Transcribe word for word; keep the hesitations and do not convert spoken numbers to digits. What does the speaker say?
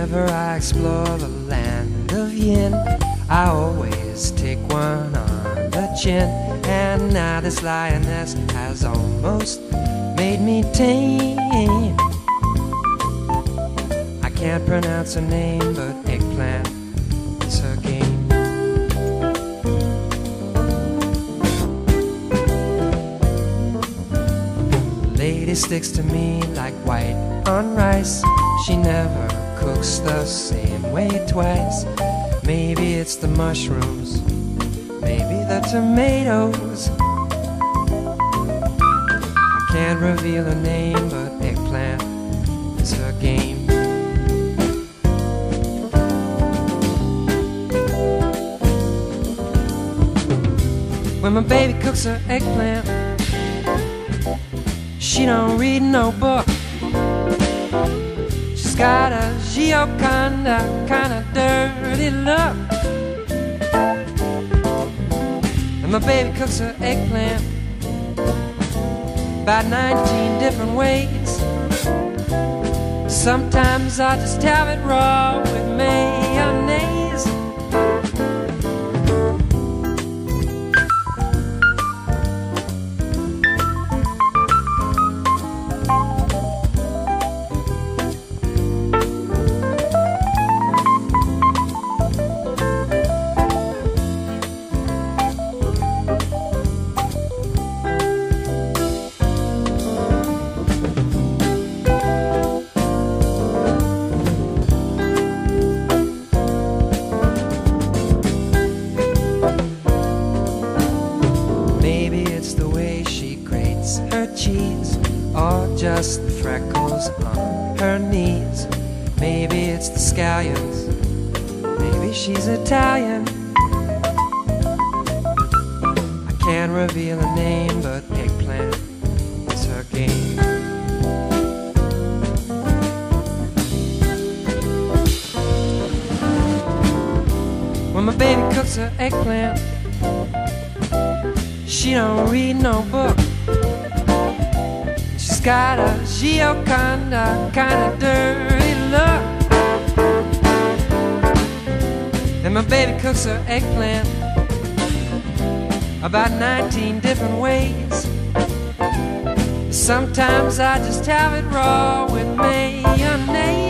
Whenever I explore the land of yin, I always take one on the chin. And now this lioness has almost made me tame. I can't pronounce her name, but eggplant is her game. The lady sticks to me like white on rice. She never cooks the same way twice. Maybe it's the mushrooms, maybe the tomatoes. I can't reveal her name, but eggplant is her game. When my baby cooks her eggplant, she don't read no book. She's got a Gioconda kind of dirty look. And my baby cooks her eggplant about nineteen different ways. Sometimes I just have it raw with mayonnaise. Or just the freckles on her knees. Maybe it's the scallions, maybe she's Italian. I can't reveal her name, but eggplant is her game. When my baby cooks her eggplant, she don't read no book. She's got a Gioconda kind of dirty look. And my baby cooks her eggplant about nineteen different ways. Sometimes I just have it raw with mayonnaise.